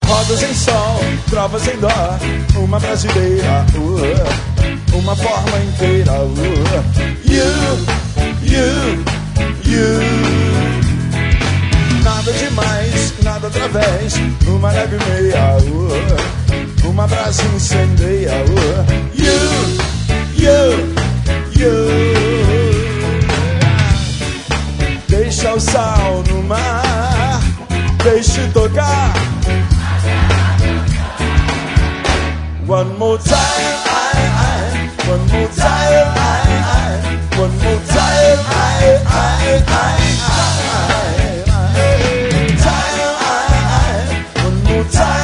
Rodas em sol, trovas em dó, uma brasileira, uma forma inteira, you. Nada demais, nada através, uma leve meia, uma brasa incendeia, you. Deixa o sal no mar, deixe tocar. One more time, one more time, one more time, one more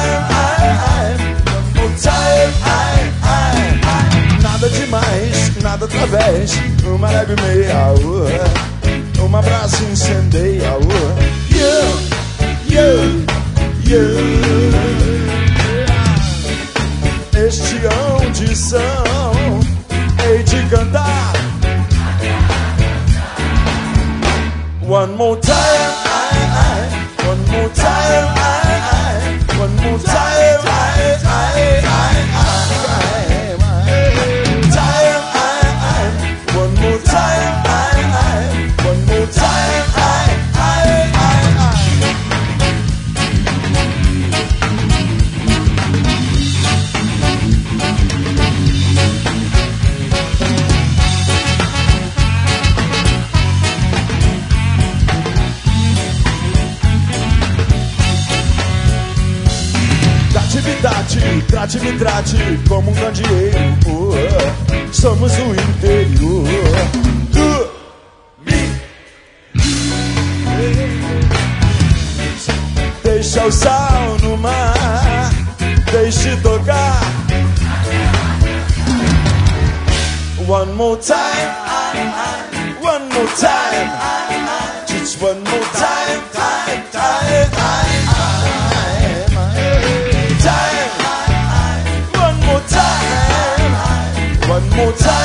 time. Nada demais, nada através, uma leve meia, uma brasa incendeia, you. Este audição, hei de cantar. One more time, one more time, one more time, one more time, one more time. Me trate como um candeeiro, somos o interior do Deixa o sal no mar, deixe tocar. One more time, one more time, just one more time, one more time.